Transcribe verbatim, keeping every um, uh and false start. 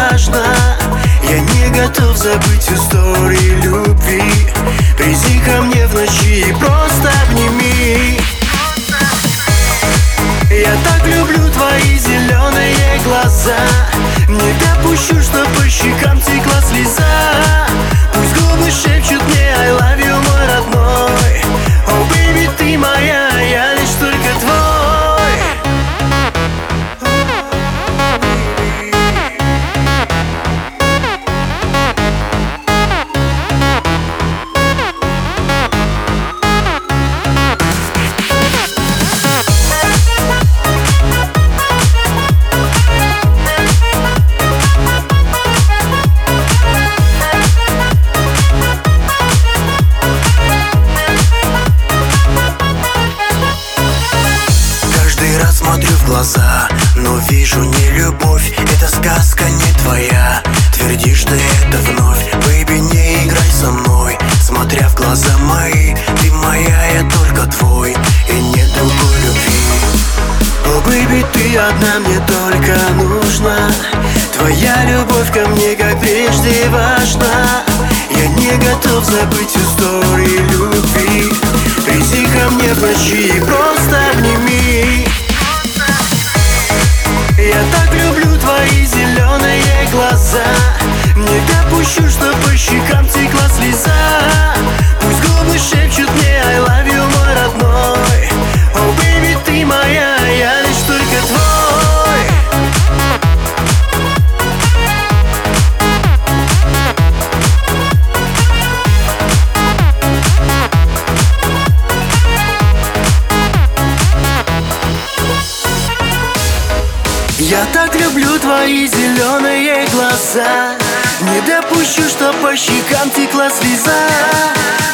важно. Я не готов забыть истории любви. Приди ко мне в ночи и просто обними. Я так люблю твои зеленые глаза. Не допущу, что по щекам текла слеза. Пусть губы шепчут мне I love you, мой родной. О, бэйби, ты моя, я лишь только твой. Смотрю в глаза, но вижу не любовь. Это сказка не твоя. Твердишь ты это вновь. Бэйби, не играй со мной. Смотря в глаза мои, ты моя, я только твой. И нет другой любви. О, бэйби, ты одна мне только нужна. Твоя любовь ко мне, как прежде, важна. Я не готов забыть истории любви. Приди ко мне в ночи и просто обними. Я так люблю твои зеленые глаза. Не допущу, что по щекам текла слеза. Пусть губы шепчут мне I love you, мой родной. О, бэйби, ты моя, я лишь только твой. Я так люблю твои зеленые глаза. Не допущу, что по щекам текла слеза.